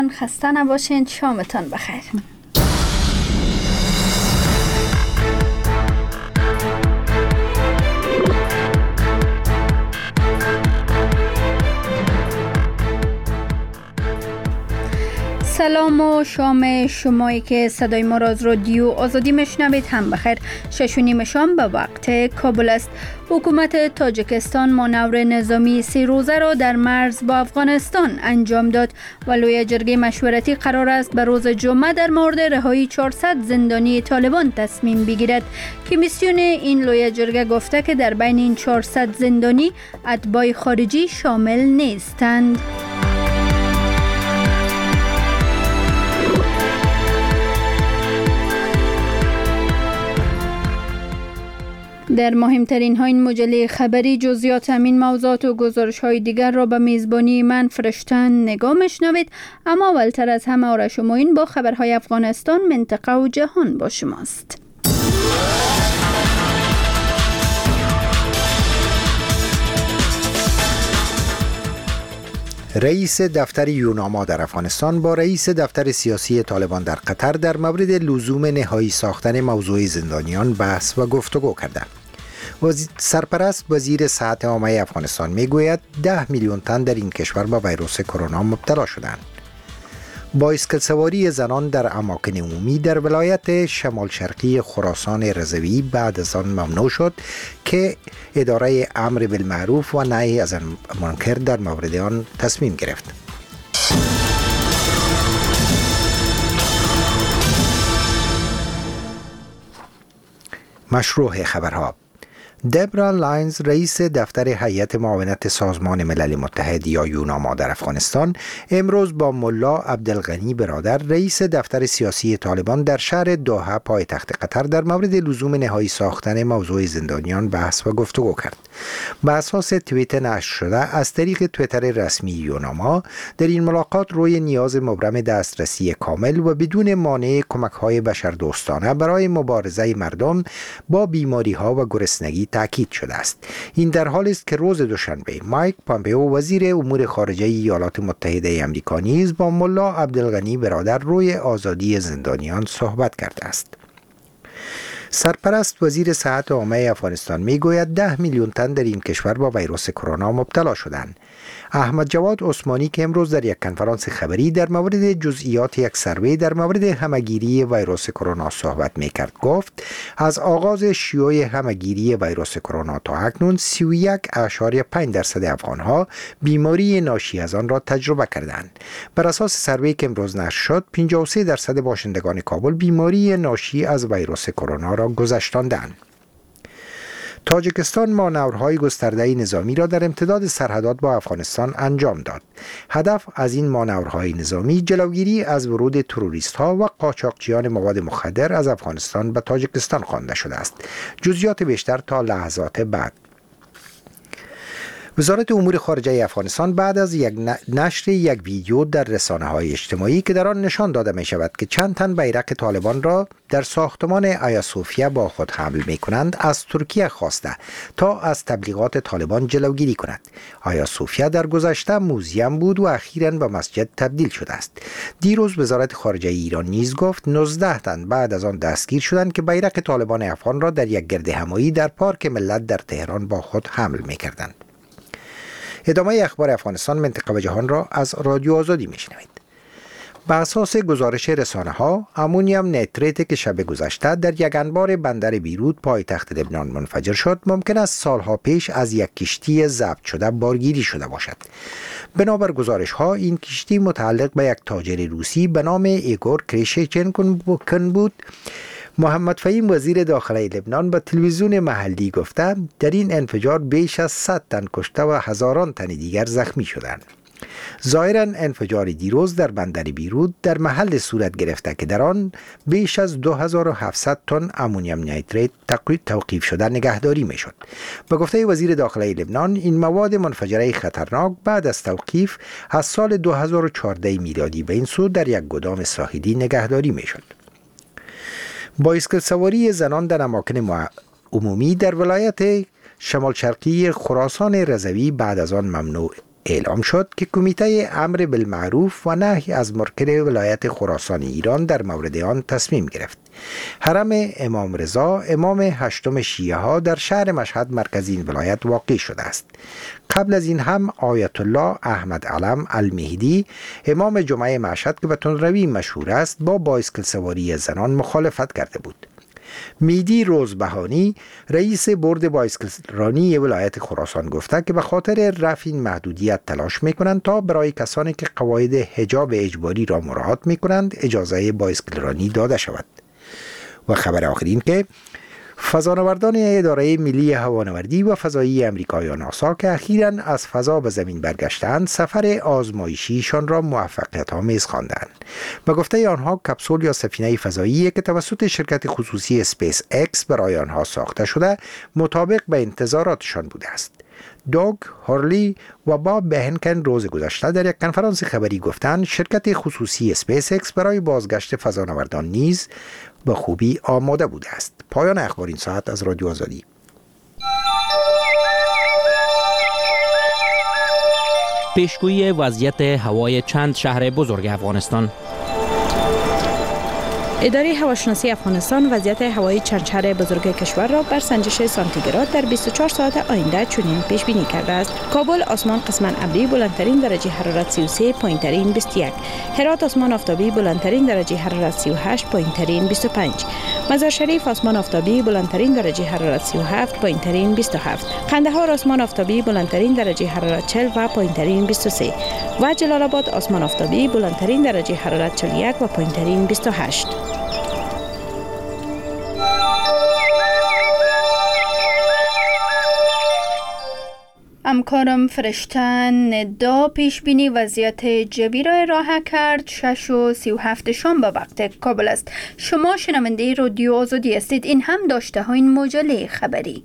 خسته نباشین، شامتان بخیر. سلام و شام شمایی که صدای ما را از رادیو آزادی میشنوید هم بخیر. 6:30 شام به وقت کابل است. حکومت تاجیکستان مانور نظامی 3 روزه را در مرز با افغانستان انجام داد و لوی جرگه مشورتی قرار است به روز جمعه در مورد رهایی 400 زندانی طالبان تصمیم بگیرد. کمیسیون این لوی جرگه گفته که در بین این 400 زندانی اتباع خارجی شامل نیستند. در مهمترین ها این مجله خبری جزئیات همین موضوعات و گزارش های دیگر را به میزبانی من فرشتن نگاه میشنوید. اما اولتر از همه آرش و معین با خبرهای افغانستان، منطقه و جهان با شماست. رئیس دفتر یوناما در افغانستان با رئیس دفتر سیاسی طالبان در قطر در مورد لزوم نهایی ساختن موضوع زندانیان بحث و گفتگو کردند. سرپرست وزیر صحت عامه افغانستان میگوید 10 میلیون تن در این کشور با ویروس کرونا مبتلا شدند. بایسکل سواری زنان در اماکن عمومی در ولایت شمال شرقی خراسان رضوی بعد از آن ممنوع شد که اداره امر بالمعروف و نهی از المنکر در مورد آن تصمیم گرفت. مشروع خبرها. دبرا لاینز رئیس دفتر هیئت معاونت سازمان ملل متحد یا یوناما در افغانستان امروز با ملا عبدالغنی برادر رئیس دفتر سیاسی طالبان در شهر دوحه پایتخت قطر در مورد لزوم نهایی ساختن موضوع زندانیان بحث و گفتگو کرد. بر اساس توییت نشر شده از طریق توییتر رسمی یوناما در این ملاقات روی نیاز مبرم دسترسی کامل و بدون مانع کمک‌های بشردوستانه برای مبارزه مردم با بیماری‌ها و گرسنگی تاکید شده است. این در حالی است که روز دوشنبه مایک پامپئو وزیر امور خارجه ایالات متحده آمریکا نیز با ملا عبدالغنی برادر روی آزادی زندانیان صحبت کرده است. سرپرست وزیر صحت عامه افغانستان میگوید 10 میلیون تن در این کشور با ویروس کرونا مبتلا شدند. احمد جواد عثمانی که امروز در یک کنفرانس خبری در مورد جزئیات یک سروی در مورد همهگیری ویروس کرونا صحبت میکرد گفت از آغاز شیوع همهگیری ویروس کرونا تا اکنون 31.5% افغانها بیماری ناشی از آن را تجربه کردند. بر اساس سروی که امروز نشر شد 53% باشندگان کابل بیماری ناشی از ویروس کرونا را گذشتاندند. تاجیکستان مانورهای گسترده نظامی را در امتداد سرحدات با افغانستان انجام داد. هدف از این مانورهای نظامی جلوگیری از ورود تروریست‌ها و قاچاقچیان مواد مخدر از افغانستان به تاجیکستان خوانده شده است. جزئیات بیشتر تا لحظات بعد. وزارت امور خارجه افغانستان بعد از نشر یک ویدیو در رسانه‌های اجتماعی که در آن نشان داده می شود که چند تن بیرق طالبان را در ساختمان آیا صوفیا با خود حمل می کنند از ترکیه خواسته تا از تبلیغات طالبان جلوگیری کند. آیا صوفیا در گذشته موزیم بود و اخیراً به مسجد تبدیل شده است. دیروز وزارت خارجه ایران نیز گفت 19 تن بعد از آن دستگیر شدند که بیرق طالبان افغان را در یک گردهمایی در پارک ملت در تهران با خود حمل می کردند. ادامه اخبار افغانستان، منطقه و جهان را از رادیو آزادی میشنوید. به اساس گزارش رسانه ها، امونیوم نیتریت که شب گذشته در یک انبار بندر بیروت پایتخت لبنان منفجر شد، ممکن است سالها پیش از یک کشتی ضبط شده بارگیری شده باشد. بنابر گزارش ها، این کشتی متعلق به یک تاجر روسی به نام ایگور کریشچنکو بود. محمد فهیم وزیر داخلی لبنان به تلویزیون محلی گفته در این انفجار بیش از 100 تن کشته و هزاران تن دیگر زخمی شدند. ظاهراً انفجار دیروز در بندر بیروت در محل صورت گرفته که در آن بیش از 2700 تن امونیوم نیتریت توقیف شده نگهداری می شد. به گفته وزیر داخلی لبنان، این مواد منفجره خطرناک بعد از توقیف از سال 2014 میلادی به این سو در یک گدام ساحلی نگهداری می شد. بایسکل سواری زنان در اماکن عمومی در ولایت شمال شرقی خراسان رضوی بعد از آن ممنوع اعلام شد که کمیته امر بالمعروف و نهی از منکر ولایت خراسان ایران در مورد آن تصمیم گرفت. حرم امام رضا امام هشتم شیعه ها در شهر مشهد مرکز این ولایت واقع شده است. قبل از این هم آیت الله احمد علم المهدی امام جمعه مشهد که به تندروی مشهور است با بایسکل سواری زنان مخالفت کرده بود. میدی روزبهانی رئیس بورد بایسکل رانی ولایت خراسان گفته که به خاطر رفع این محدودیت تلاش میکنند تا برای کسانی که قواعد حجاب اجباری را مراعات میکنند اجازه بایسکل رانی داده شود. و خبر آخرین که فضانوردان اداره ملی هوانوردی و فضایی امریکا یا ناسا که اخیراً از فضا به زمین برگشتند سفر آزمایشیشان را موفقیت‌آمیز خواندند. به گفته آنها کپسول یا سفینه فضایی که توسط شرکت خصوصی اسپیس اکس برای آنها ساخته شده مطابق به انتظاراتشان بوده است. دوگ هارلی و باب بهنکن روز گذشته در یک کنفرانس خبری گفتند شرکت خصوصی اسپیس اکس برای بازگشت فضانوردان نیز به خوبی آماده بوده است. پایان اخبار این ساعت از رادیو آزادی. پیشگویی وضعیت هوای چند شهر بزرگ افغانستان. اداره هواشناسی افغانستان وضعیت هوایی چند شهر بزرگ کشور را بر سنجش سانتیگراد در 24 ساعت آینده چنین پیش بینی کرده است. کابل آسمان قسماً ابری بلندترین درجه حرارت 33 پایینترین 21. هرات آسمان آفتابی بلندترین درجه حرارت 38 پایینترین 25. مزار شریف آسمان آفتابی بلندترین درجه حرارت 37 پایینترین 27. قندهار آسمان آفتابی بلندترین درجه حرارت 40 و پایینترین 23. و جلال آباد آسمان آفتابی بلندترین درجه حرارت 41 و پایینترین 28. همکارم فرشتن ندا پیش بینی وضعیت جوی را ارائه کرد. 6:37 شام به وقت کابل است. شما شنونده رادیو آزادی هستید. این هم داشته ها این مجله خبری.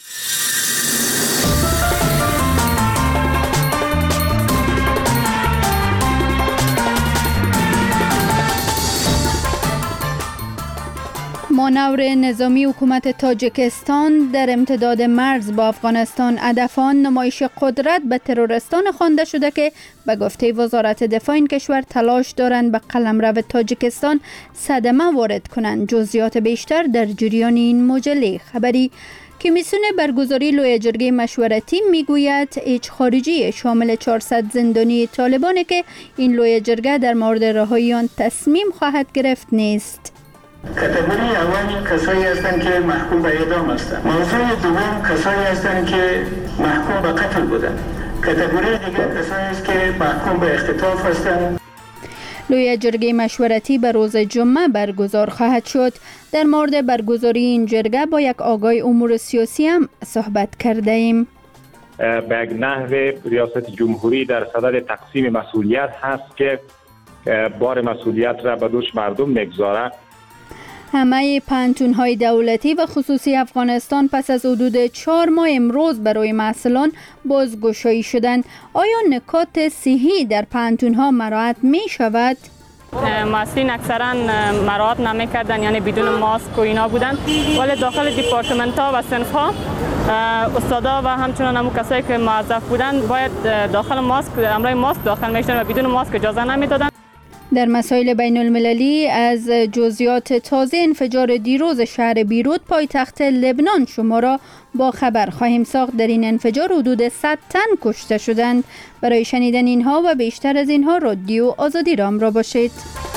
مانور نظامی حکومت تاجیکستان در امتداد مرز با افغانستان هدف آن نمایش قدرت به ترورستان خوانده شده که به گفته وزارت دفاع این کشور تلاش دارند به قلمرو تاجیکستان صدمه وارد کنند. جزئیات بیشتر در جریان این مجله خبری. کمیسیون برگزاری لوی جرگه مشورتی میگوید هیچ خارجی شامل 400 زندانی طالبانی که این لوی جرگه در مورد رهایی آن تصمیم خواهد گرفت نیست. کاتگوری اول کسایی هستند که محکوم به اعدام هستند. موضوع دوم کسایی هستند که محکوم به قتل بودند. کاتگوری دیگر کسایی است که محکوم به اختطاف هستند. لوی جرگه مشورتی به روز جمعه برگزار خواهد شد. در مورد برگزاری این جرگه با یک آگای امور سیاسی هم صحبت کرده ایم. به نحو ریاست جمهوری در صدد تقسیم مسئولیت هست که بار مسئولیت را به دوش مردم میگذاره. همه پانتون‌های دولتی و خصوصی افغانستان پس از حدود 4 ماه امروز برای محصلان بازگشایی شدند. آیا نکات صحی در پانتون‌ها مراعات می شود؟ محصلین اکثرا مراعات نمی‌کردند، یعنی بدون ماسک و اینا بودند، ولی داخل دیپارتمنت‌ها و صنف‌ها استادا و همچنان همون کسایی که موظف بودند باید داخل ماسک امرای ماسک داخل می‌شدند و بدون ماسک اجازه نمی‌دادند. در مسائل بین المللی از جزئیات تازه انفجار دیروز شهر بیروت پایتخت لبنان شما را با خبر خواهیم ساخت. در این انفجار حدود 100 تن کشته شدند. برای شنیدن اینها و بیشتر از اینها رادیو آزادی را همراه باشید.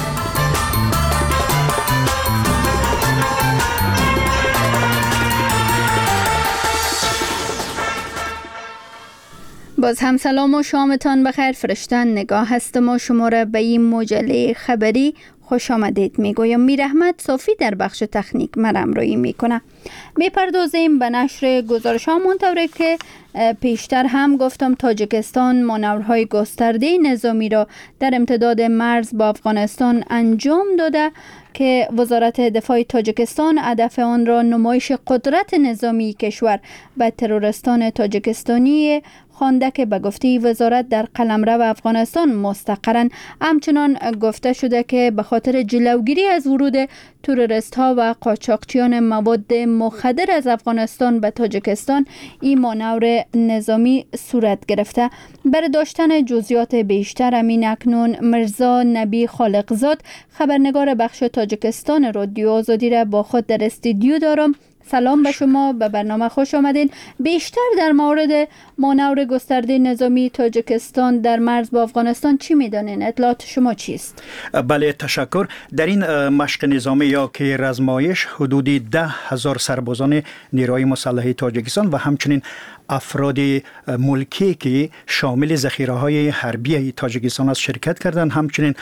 باز هم سلام و شامتان بخیر. فرشتن نگاه هستم و شما را به این مجله خبری خوش آمدید میگویم. میر احمد صافی در بخش تکنیک مرامرایی میکنه. میپردازیم به نشر گزارش ها منطوری که پیشتر هم گفتم تاجیکستان مانورهای گسترده نظامی را در امتداد مرز با افغانستان انجام داده که وزارت دفاع تاجیکستان هدف آن را نمایش قدرت نظامی کشور به ترورستان تاجیکستانی خوانده که به گفته وزارت در قلمرو افغانستان مستقرن. همچنان گفته شده که به خاطر جلوگیری از ورود تروریست ها و قاچاقچیان مواد مخدر از افغانستان به تاجیکستان این مانور نظامی صورت گرفته. برای داشتن جزئیات بیشتر امین اکنون مرزا نبی خالقزاد خبرنگار بخش تاجیکستان رادیو آزادی را با خود در استودیو دارم. سلام به شما، به برنامه خوش آمدین. بیشتر در مورد مانور گسترده نظامی تاجیکستان در مرز با افغانستان چی میدانین؟ اطلاعات شما چیست؟ بله تشکر. در این مشق نظامی یا که رزمایش حدودی 10,000 سربازان نیروی مسلح تاجیکستان و همچنین افراد ملکی که شامل ذخیره‌های حربی تاجیکستان است شرکت کردند. همچنین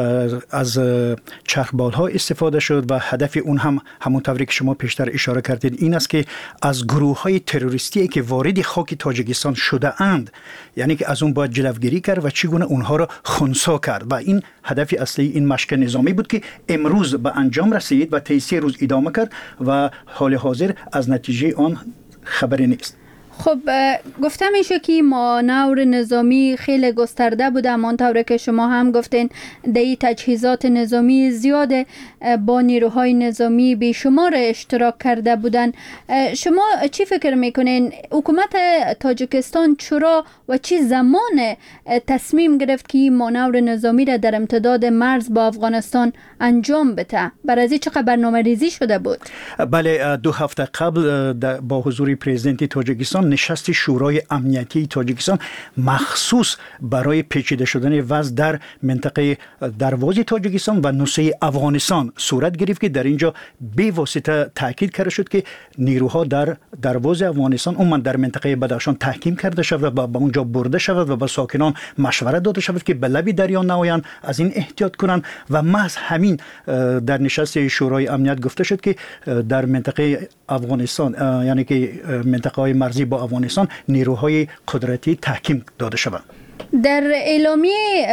از چرخبال‌ها استفاده شد و هدف اون هم همونطوری که شما پیشتر اشاره کردید این است که از گروه‌های تروریستی که وارد خاک تاجیکستان شده اند، یعنی که از اون باید جلوگیری کرد و چگونه اونها را خنثی کرد و این هدف اصلی این مشق نظامی بود که امروز به انجام رسید و طی 3 روز ادامه کرد و حال حاضر از نتیجه آن خبری نیست. خب گفته میشه که مانور نظامی خیلی گسترده بوده، همانطور که شما هم گفتین در تجهیزات نظامی زیاده با نیروهای نظامی بیشمار اشتراک کرده بودن. شما چی فکر میکنین حکومت تاجیکستان چرا و چی زمان تصمیم گرفت که مانور نظامی را در امتداد مرز با افغانستان انجام بده؟ برای چقدر برنامه ریزی شده بود؟ بله 2 هفته قبل با حضور پرزیدنت تاجیکستان نشست شورای امنیتی تاجیکستان مخصوص برای پیچیده شدن وضع در منطقه دروازه تاجیکستان و نوسه افغانستان صورت گرفت که در اینجا به واسطه تاکید کرده شد که نیروها در دروازه افغانستان عموما در منطقه بدخشان تحکیم کرده شود و به اونجا برده شود و به ساکنان مشورت داده شود که به لب دریا نیایند، از این احتیاط کنند و محض همین در نشست شورای امنیت گفته شد که در منطقه افغانستان یعنی که منطقه های مرزی با افغانستان نیروهای قدرتی تحکیم داده شوند. در اعلامیه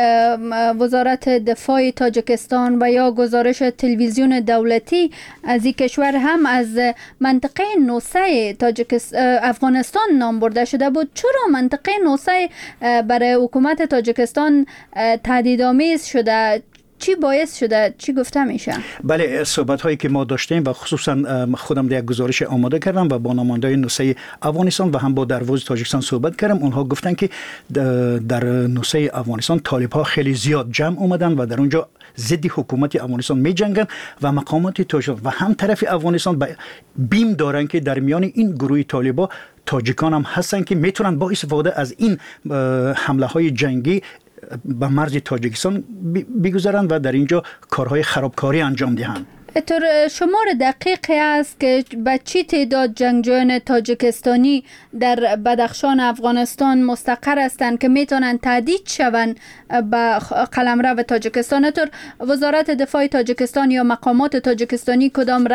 وزارت دفاع تاجیکستان و یا گزارش تلویزیون دولتی از این کشور هم از منطقه نوسه افغانستان نام برده شده بود. چرا منطقه نوسه برای حکومت تاجیکستان تهدیدآمیز شده؟ چی باعث شده؟ چی گفته میشه؟ بله صحبت هایی که ما داشتیم و خصوصا خودم در یک گزارش آماده کردم و با نماینده نوسه افغانستان و هم با دروازه تاجیکستان صحبت کردم. اونها گفتن که در نوسه افغانستان طالب ها خیلی زیاد جمع اومدن و در اونجا ضد حکومت افغانستان می جنگن و مقامات تاجیکستان و هم طرف افغانستان بیم دارن که در میان این گروه طالبا تاجیکان هم هستن که میتونن با استفاده از این حمله های جنگی به مرز تاجیکستان بگذارند و در اینجا کارهای خرابکاری انجام دهند. طور شمار دقیقی است که به چی تعداد جنگجویان تاجیکستانی در بدخشان افغانستان مستقر هستند که میتونن تهدید شوند به قلمرو تاجیکستان؟ طور وزارت دفاع تاجیکستان یا مقامات تاجیکستانی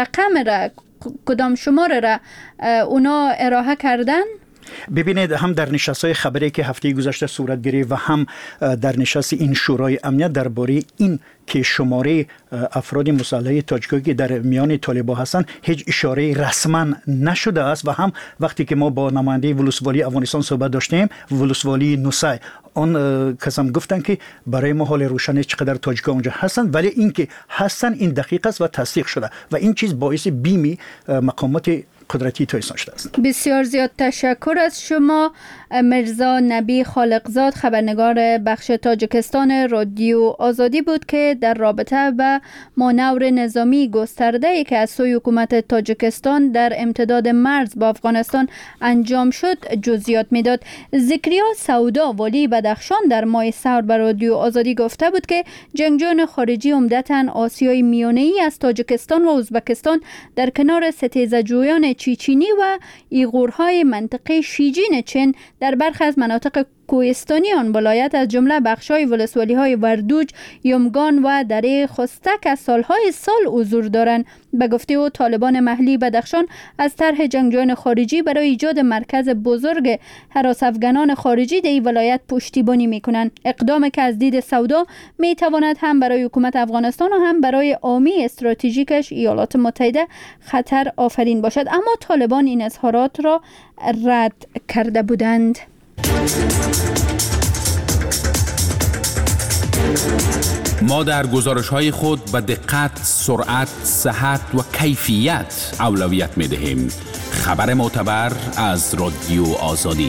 کدام شمار را اونا ارائه کردن؟ ببینید هم در نشست‌های خبری که هفته گذشته صورت گرفت و هم در نشست این شورای امنیت درباره این که شماره افراد مسلح تاجیکی که در میان طالبان هستند هیچ اشاره رسما نشده است و هم وقتی که ما با نماینده ولسوالی افغانستان صحبت داشتیم، ولسوالی نوسه، آن کسان گفتن که برای ما حال روشن چقدر تاجیکا اونجا هستند، ولی این که هستن این دقیق است و تصدیق شده و این چیز باعث بیمی مقامات قدرتی تاجیکستان شده است. بسیار زیاد تشکر از شما. مرزا نبی خالقزاد خبرنگار بخش تاجیکستان رادیو آزادی بود که در رابطه به مانور نظامی گسترده‌ای که از سوی حکومت تاجیکستان در امتداد مرز با افغانستان انجام شد جزئیات میداد. زکریا سودا والی بدخشان در ماه سحر به رادیو آزادی گفته بود که جنگجویان خارجی عمدتاً آسیای میانه‌ای از تاجیکستان و ازبکستان در کنار ستیزه‌جویان چیچینی و ایغورهای منطقه شیجین چین در برخی از مناطق کوهستانی آن ولایت از جمله بخش‌های ولسوالی‌های وردوج، یمگان و دره خستک از سالهای سال حضور دارند. به گفته او طالبان محلی بدخشان از طرح جنگجویان خارجی برای ایجاد مرکز بزرگ هراس افغانان خارجی در این ولایت پشتیبانی می‌کنند. اقدامی که از دید سودا می‌تواند هم برای حکومت افغانستان و هم برای عامی استراتژیکش ایالات متحده خطر آفرین باشد، اما طالبان این اظهارات را رد کرده بودند. ما در گزارش‌های خود به دقت، سرعت، صحت و کیفیت اولویت می‌دهیم. خبر معتبر از رادیو آزادی.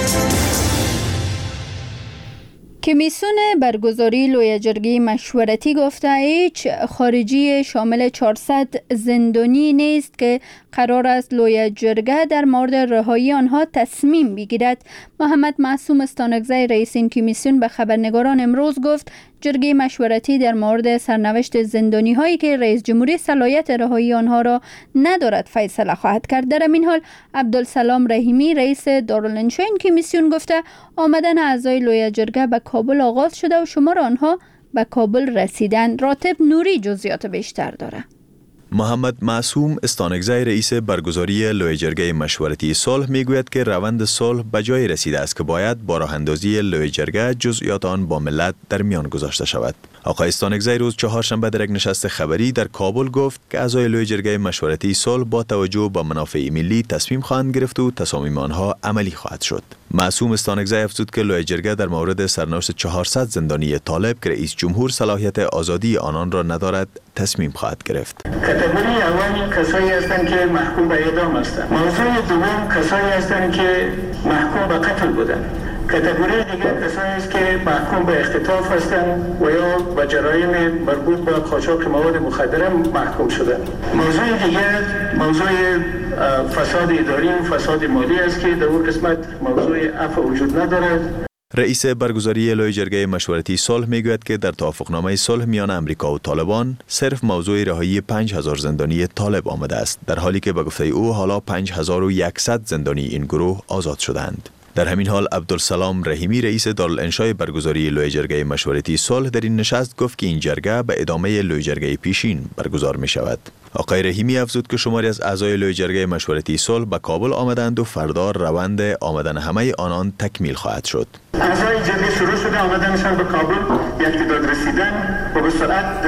کمیسیون برگزاری لوی جرگه مشورتی گفته هیچ خارجی شامل 400 زندانی نیست که قرار است لوی جرگه در مورد رهایی آنها تصمیم بگیرد. محمد معصوم استانکزی رئیس این کمیسیون به خبرنگاران امروز گفت جرگه مشورتی در مورد سرنوشت زندانی هایی که رئیس جمهوری صلاحیت رهایی آنها را ندارد فیصله خواهد کرد. در این حال عبدالسلام رحیمی رئیس دارالانشا این کمیسیون گفته آمدن اعضای لوی جرگه به کابل آغاز شده و شمار آنها به کابل رسیدن. راتب نوری جزئیات بیشتر داره. محمد معصوم استانکزی رئیس برگزاری لوی جرگه مشورتی صلح میگوید که روند صلح به جای رسیده است که باید با راه اندازی لوی جرگه جزئیات آن با ملت در میان گذاشته شود. آقای استانکزی روز چهارشنبه در یک نشست خبری در کابل گفت که اعضای لوی جرگه مشورتی صلح با توجه به منافع ملی تصمیم خواهند گرفت و تصامیم آنها عملی خواهد شد. معصوم استانکزی افزود که لوی جرگه در مورد سرنوشت 400 زندانی طالب که رئیس جمهور صلاحیت آزادی آنان را ندارد تصمیم خواهد گرفت. کاتگوری اول کسایی هستند که محکوم به اعدام هستند. موضوع دوم کسایی هستند که محکوم به قتل بودند. کاتگوری دیگر کسایی است که محکوم به اختطاف هستند و یا به جرایم مربوط به قاچاق مواد مخدر محکوم شدند. موضوع دیگر موضوع فساد اداری و فساد مالی است که در اون قسمت موضوع عفو وجود ندارد. رئیس برگزاری لوی جرگه مشورتی صلح میگوید که در توافقنامه صلح میان امریکا و طالبان صرف موضوع رهایی 5000 زندانی طالب آمده است، در حالی که به گفته او حالا 5100 زندانی این گروه آزاد شدند. در همین حال عبدالسلام رحیمی رئیس دارالانشای برگزاری لوی جرگه مشورتی صلح در این نشست گفت که این جرگه به ادامه لوی جرگه پیشین برگزار می شود. آقای رحیمی افزود که شماری از اعضای لوی جرگه مشورتی صلح به کابل آمدند و فردا روند آمدن همه آنان تکمیل خواهد شد. اعضای جرگه شروع شده آمدنشان به کابل، یک تعداد رسیدن و به سرعت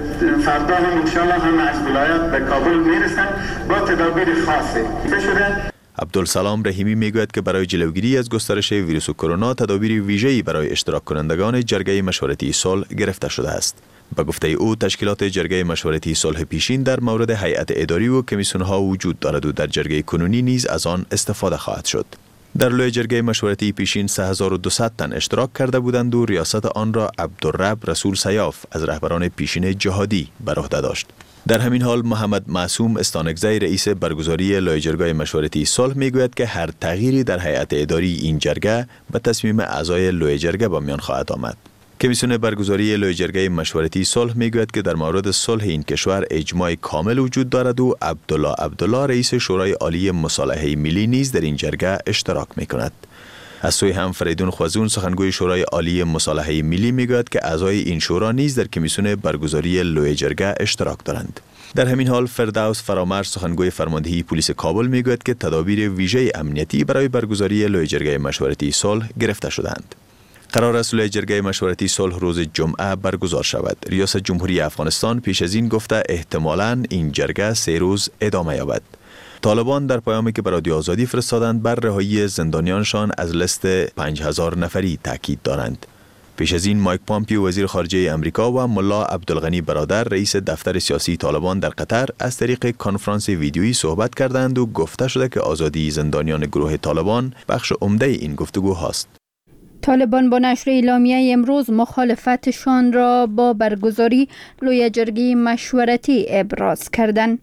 فردا هم انشاءالله هم از ولایت به کابل میرسند با تدابیر خاصی شده. عبدالسلام رحیمی میگوید که برای جلوگیری از گسترش ویروس کرونا تدابیر ویژه‌ای برای اشتراک کنندگان جرگه مشورتی صلح گرفته شده است. به گفته او تشکیلات جرگه مشورتی صلح پیشین در مورد هیئت اداری و کمیسیون‌ها وجود دارد و در جرگه کنونی نیز از آن استفاده خواهد شد. در لوی جرگه مشورتی پیشین 3200 تن اشتراک کرده بودند و ریاست آن را عبدالرب رسول سیاف از رهبران پیشین جهادی بر عهده داشت. در همین حال محمد معصوم استانکزی رئیس برگزاری لوی جرگه مشورتی صلح میگوید که هر تغییری در هیئت اداری این جرگه به تصمیم اعضای لوی جرگه به میان خواهد آمد. کمیسیون برگزاری لوی جرگه مشورتی صلح میگوید که در مورد صلح این کشور اجماع کامل وجود دارد و عبدالله رئیس شورای عالی مصالحه ملی نیز در این جرگه اشتراک میکند. از سوی هم فریدون خوازون سخنگوی شورای عالی مصالحه ملی میگوید که اعضای این شورا نیز در کمیسیون برگزاری لوی جرگه اشتراک دارند. در همین حال فردوس فرامرز سخنگوی فرماندهی پلیس کابل میگوید که تدابیر ویژه امنیتی برای برگزاری لوی جرگه مشورتی صلح گرفته شدند. قرار است لوی جرگه مشورتی صلح روز جمعه برگزار شود. ریاست جمهوری افغانستان پیش از این گفته احتمالاً این جرگه 3 روز ادامه یابد. طالبان در پیامی که به رادیو آزادی فرستادند بر رهایی زندانیانشان از لیست 5000 نفری تاکید دارند. پیش از این مایک پامپیو وزیر خارجه امریکا و ملا عبدالغنی برادر رئیس دفتر سیاسی طالبان در قطر از طریق کنفرانس ویدیویی صحبت کردند و گفته شده که آزادی زندانیان گروه طالبان بخش عمده این گفتگو هاست. طالبان با نشر اعلامیه امروز مخالفتشان را با برگزاری لوی جرگه مشورتی ابراز کردند.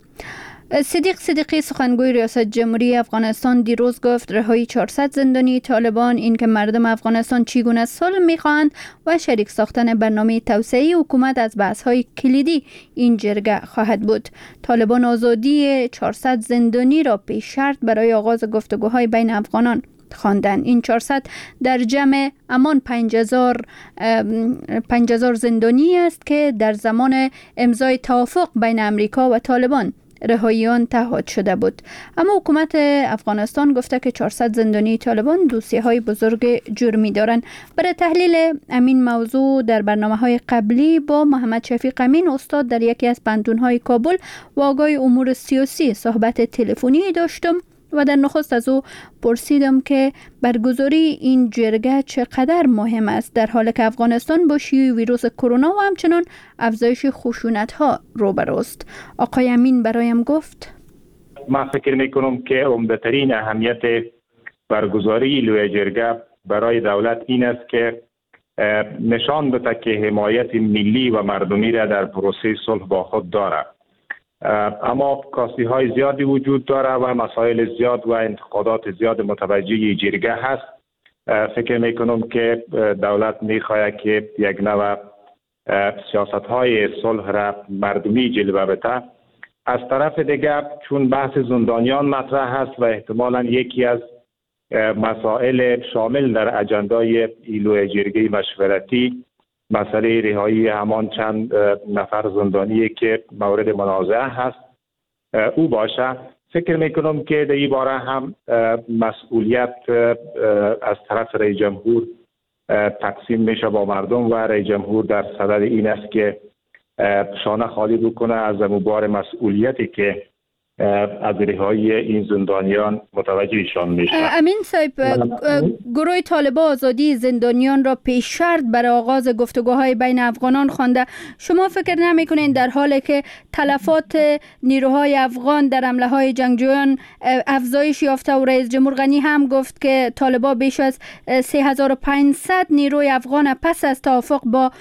صدیق صدیقی سخنگوی ریاست جمهوری افغانستان دیروز گفت رهایی 400 زندانی طالبان این که مردم افغانستان چگونه صلح می‌خواهند و شریک ساختن برنامه توسعه حکومت از بحث‌های کلیدی این جرگه خواهد بود. طالبان آزادی 400 زندانی را پیش شرط برای آغاز گفتگوهای بین افغانان خواندند. این 400 در جمع همان 5000 زندانی است که در زمان امضای توافق بین امریکا و طالبان رهاییان تعهد شده بود. اما حکومت افغانستان گفته که 400 زندانی طالبان دوسیه‌های بزرگ جرمی دارند. برای تحلیل امین موضوع در برنامه‌های قبلی با محمد شفیق امین استاد در یکی از پنتون‌های کابل و آگاه امور سیاسی صحبت تلفنی داشتم و در نخست از او پرسیدم که برگزاری این جرگه چقدر مهم است در حالی که افغانستان با شیوع ویروس کرونا و همچنان افزایش خشونت‌ها روبروست. آقای امین برایم گفت: من فکر میکنم که عمده‌ترین اهمیت برگزاری لوی جرگه برای دولت این است که نشان بده که حمایت ملی و مردمی را در پروسه صلح با خود دارد. اما کاستی های زیادی وجود داره و مسائل زیاد و انتقادات زیاد متوجه جرگه هست. فکر میکنم که دولت میخواهد که یک نوع سیاست های صلح را مردمی جلوه بده. از طرف دیگر چون بحث زندانیان مطرح هست و احتمالاً یکی از مسائل شامل در اجندای ایلو جرگه مشورتی مسئله رهایی همان چند نفر زندانی که مورد منازعه هست او باشه. فکر میکنم که در این باره هم مسئولیت از طرف رئیس جمهور تقسیم میشه با مردم و رئیس جمهور در صدد این است که شانه خالی بکنه از بار مسئولیتی که از رهایی این زندانیان متوجهشان میشه. امین صاحب، گروه طالبان آزادی زندانیان را پیش شرط برای آغاز گفتگوهای بین افغانان خوانده. شما فکر نمی‌کنید در حالی که تلفات نیروهای افغان در حمله های جنگجویان افزایش یافته و رئیس جمهور غنی هم گفت که طالبان بیش از 3500 نیروی افغان پس از توافق با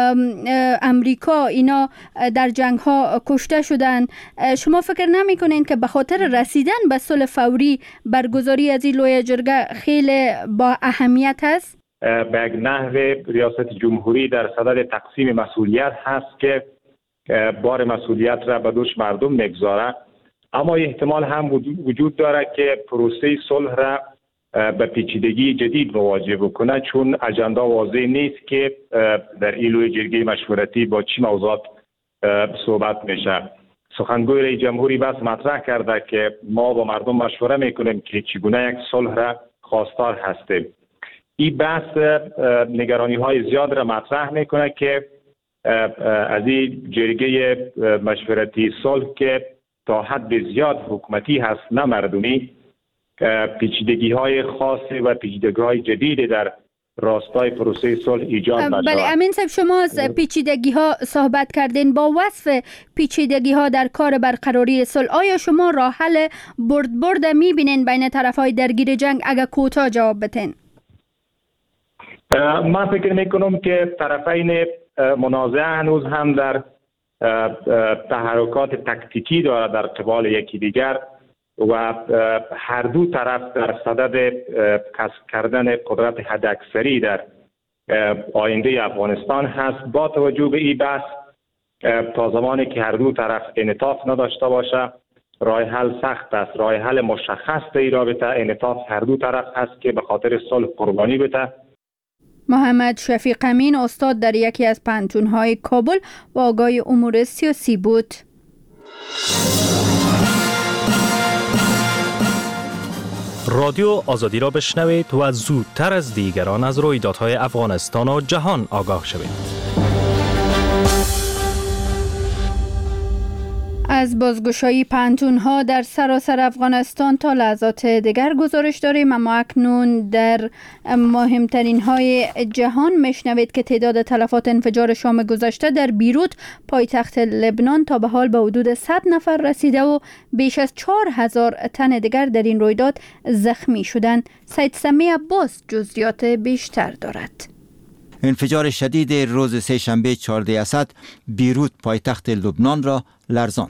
امریکا اینا در جنگ ها کشته شدند، شما فکر نمی‌کنید که به خاطر رسیدن به صلح فوری برگزاری از این لوی جرگه خیلی با اهمیت است؟ به یک نحو ریاست جمهوری در صدد تقسیم مسئولیت هست که بار مسئولیت را به دوش مردم میگذاره، اما احتمال هم وجود داره که پروسه صلح را به پیچیدگی جدید مواجه بکنه، چون اجندا واضح نیست که در این لوی جرگه مشورتی با چی موضوعات صحبت میشه. سخنگوی رئیس جمهوری بس مطرح کرده که ما با مردم مشوره میکنیم که چگونه یک صلح را خواستار هستیم. این بحث نگرانی های زیاد را مطرح میکنه که از این جرگه مشورتی صلح که تا حد زیاد حکومتی هست نه مردمی، پیچیدگی های خاصی و پیچیدگی های جدید در راستای پروسه صلح ایجاد نشود. بله امین صاحب، شما از پیچیدگی ها صحبت کردین. با وصف پیچیدگی ها در کار برقراری صلح، آیا شما راه حل برد میبینین بین طرف های درگیر جنگ؟ اگر کوتاه جواب بدین. من فکر میکنم که طرفین منازعه هنوز هم در تحرکات تکتیکی دارد در قبال یکی دیگر و هر دو طرف در صدد کسب کردن قدرت حداکثری در آینده افغانستان هست. با توجه به این بحث تا زمانی که هر دو طرف انعطاف نداشته باشه راه حل سخت است. راه حل مشخص در این رابطه انعطاف هر دو طرف هست که به خاطر صلح قربانی بده. محمد شفیق امین، استاد در یکی از پانتون‌های کابل و آگاه امور سیاسی بود. رادیو آزادی را بشنوید و زودتر از دیگران از رویدادهای افغانستان و جهان آگاه شوید. از بازگشایی پانتون‌ها در سراسر افغانستان تا لحظات دیگر گزارش داریم، اما اکنون در مهمترین های جهان میشنوید که تعداد تلفات انفجار شام گذشته در بیروت پایتخت لبنان تا به حال به حدود 100 نفر رسیده و بیش از 4000 تن دیگر در این رویداد زخمی شدند. سید سمی عباس جزئیات بیشتر دارد. انفجار شدید روز سه‌شنبه 14 اسد بیروت پایتخت لبنان را لرزاند.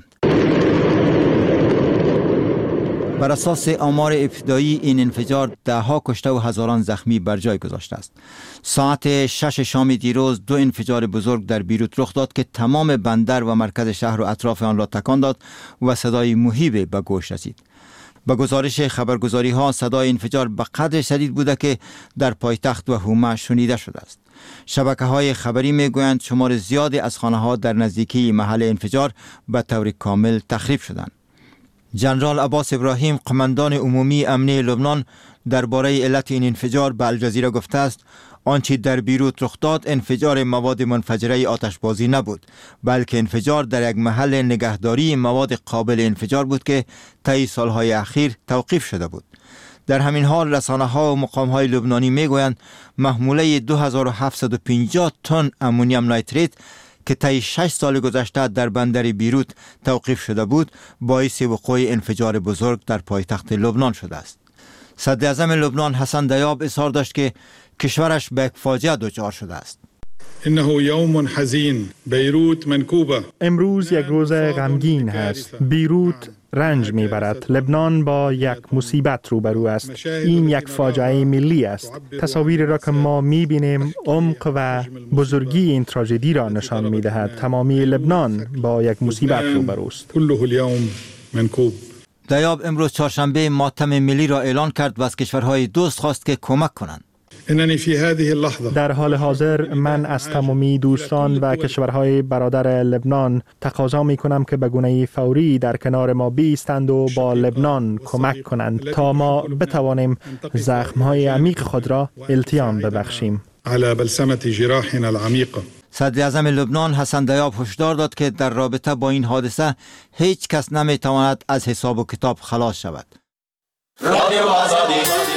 بر اساس آمار ابتدایی این انفجار ده‌ها کشته و هزاران زخمی بر جای گذاشته است. ساعت 6 شام دیروز 2 انفجار بزرگ در بیروت رخ داد که تمام بندر و مرکز شهر و اطراف آن را تکان داد و صدای مهیب به گوش رسید. به گزارش خبرگزاری ها صدای انفجار به قدر شدید بوده که در پایتخت و حومه شنیده شده است. شبکه های خبری می گویند شمار زیادی از خانه ها در نزدیکی محل انفجار به طور کامل تخریب شدند. جنرال عباس ابراهیم، قماندان عمومی امنیه لبنان، درباره علت این انفجار به الجزیره گفته است آنچه در بیروت رخ داد انفجار مواد منفجره آتشبازی نبود، بلکه انفجار در یک محل نگهداری مواد قابل انفجار بود که طی سالهای اخیر توقیف شده بود. در همین حال رسانه‌ها و مقام‌های لبنانی میگویند محموله 2750 تن امونیم نیتریت که طی 6 سال گذشته در بندر بیروت توقیف شده بود، باعث وقوع انفجار بزرگ در پایتخت لبنان شده است. صدر اعظم لبنان حسن دیاب اظهار داشت که کشورش به یک فاجعه دچار شده است. انه یوم حزین، بیروت منکوبه. امروز یک روز غمگین است. بیروت رنج میبرد. لبنان با یک مصیبت روبرو است. این یک فاجعه ملی است. تصاویر را که ما میبینیم عمق و بزرگی این تراژدی را نشان میدهد. تمامی لبنان با یک مصیبت روبرو است. کله اليوم منکوب. دیاب امروز چهارشنبه ماتم ملی را اعلان کرد و از کشورهای دوست خواست که کمک کنند. در حال حاضر من از تمامی دوستان و کشورهای برادر لبنان تقاضا می کنم که به گونه فوری در کنار ما بایستند و با لبنان کمک کنند تا ما بتوانیم زخمهای عمیق خود را التیام ببخشیم. على بلسمة جراحنا العمیقه. صدر اعظم لبنان حسن دیاب هشدار داد که در رابطه با این حادثه هیچ کس نمی تواند از حساب و کتاب خلاص شود. رادیو آزادی.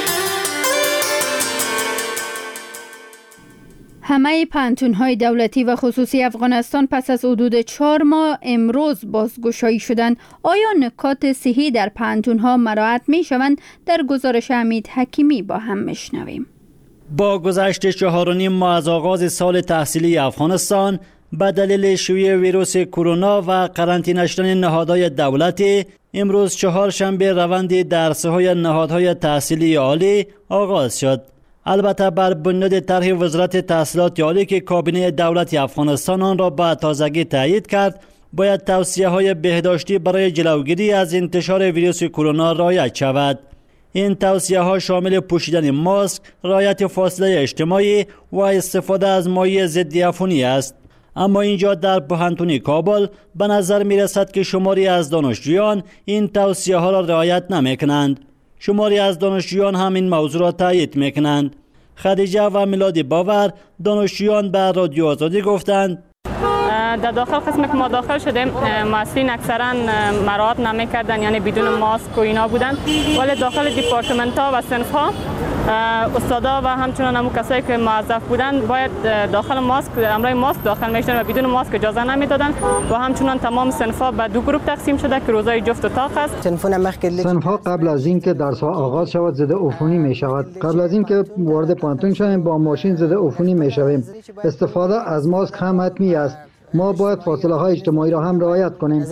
همه پانتون‌های دولتی و خصوصی افغانستان پس از حدود 4 ماه امروز بازگشایی شدند. آیا نکات صحی در پانتون‌ها مراعات می‌شوند؟ در گزارش حمید حکیمی با هم میشنویم. با گذشت 4.5 ماه از آغاز سال تحصیلی افغانستان به دلیل شیوع ویروس کرونا و قرنطینه شدن نهادهای دولتی، امروز چهارشنبه روند درس‌های نهادهای تحصیلی عالی آغاز شد. البته بر بنیاد طرح وزارت تحصیلات عالی که کابینه دولت افغانستان آن را به تازگی تایید کرد، باید توصیه‌های بهداشتی برای جلوگیری از انتشار ویروس کرونا رعایت شود. این توصیه‌ها شامل پوشیدن ماسک، رعایت فاصله اجتماعی و استفاده از مایع ضد عفونی است. اما اینجا در پوهنتون کابل به نظر می رسد که شماری از دانشجویان این توصیه‌ها را رعایت نمی‌کنند. شماری از دانشجویان هم این موضوع را تایید میکنند. خدیجه و میلاد باور دانشجویان به رادیو آزادی گفتند در داخل قسم که ما داخل شدیم مسئولین اکثرا مراعات نمیکردن، یعنی بدون ماسک و اینا بودن، ولی داخل دیپارتمنت ها و صنف ها استادا و همچنان همون کسایی که موظف بودن باید داخل ماسک امرای ماسک داخل میشدن و بدون ماسک اجازه نمیدادن و همچنان تمام صنف ها به 2 گروه تقسیم شده که روزای جفت و طاق است. صنف ها قبل از اینکه درس ها آغاز شود ضد عفونی می شود. قبل از اینکه وارد پانتون شویم با ماشین ضد عفونی می شویم. استفاده از ماسک هم حتمی است. ما باید فاصله های اجتماعی را هم رعایت کنیم.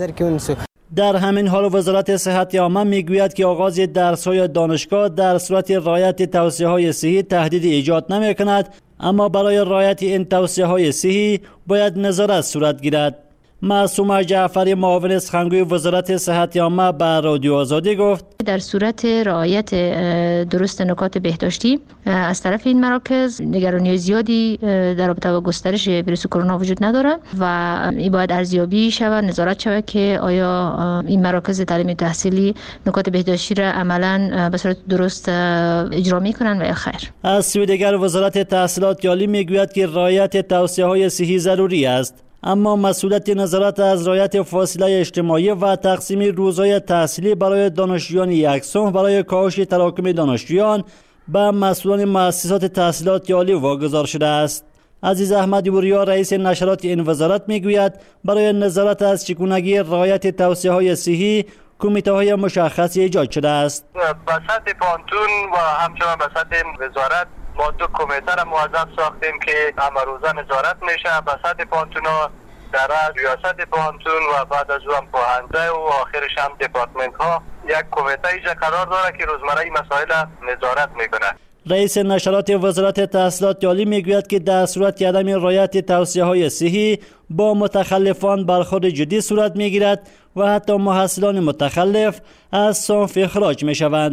در همین حال وزارت صحت عامه میگوید که آغاز درس‌های دانشگاه در صورت رعایت توصیه‌های صحی تهدید ایجاد نمی‌کند، اما برای رعایت این توصیه‌های صحی باید نظارت صورت گیرد. معصومه جعفری معاون سخنگوی وزارت صحت عامه به رادیو آزادی گفت در صورت رعایت درست نکات بهداشتی از طرف این مراکز نگرانی زیادی در رابطه با گسترش ویروس کرونا وجود نداره و این باید ارزیابی شود، نظارت شود که آیا این مراکز تعلیم تحصیلی نکات بهداشتی را عملاً به صورت درست اجرا میکنن و یا خیر. از سوی دیگر وزارت تحصیلات عالی میگوید که رعایت توصیه‌های صحی ضروری است، اما مسئولیت نظارت از رعایت فاصله اجتماعی و تقسیم روزهای تحصیلی برای دانشجویان یکسان برای کاهش تراکم دانشجویان به مسئولان مؤسسات تحصیلات عالی واگذار شده است. عزیز احمد وریا رئیس نشرات این وزارت میگوید برای نظارت از چگونگی رعایت توصیه‌های صحی کمیته‌های مشخصی ایجاد شده است. به سطح پانتون و همچنان به سطح وزارت ما 2 کمیته را موظف ساختیم که همه روزه نظارت میشه به سطح پانتونا، در ریاست پانتون و بعد از اون پوهنده و آخرش هم دپارتمنت ها یک کمیته ایجا قرار داره که روزمره این مسائل نظارت میکنه. رئیس نشرات وزارت تحصیلات عالی میگوید که در صورت عدم رعایت توصیه‌های صحی با متخلفان برخورد جدی صورت میگیرد و حتی محصلان متخلف از صنف اخراج میشوند.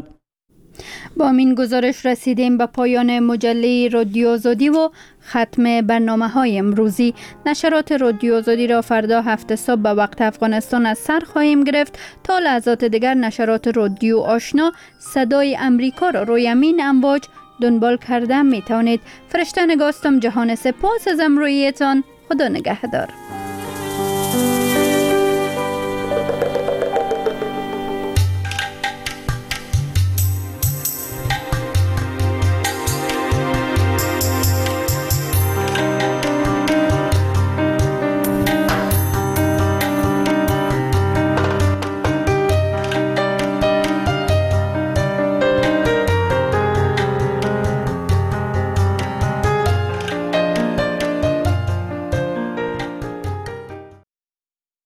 با این گزارش رسیدیم به پایان مجله رادیو آزادی و ختم برنامه‌های امروزی. نشرات رادیو آزادی را فردا 7 صبح به وقت افغانستان از سر خواهیم گرفت. تا لحظات دیگر نشرات رادیو آشنا صدای امریکا را روی همین امواج دنبال کرده می توانید. فرشته نگاستم جهان سپاس از امرویتان. خدا نگهدار.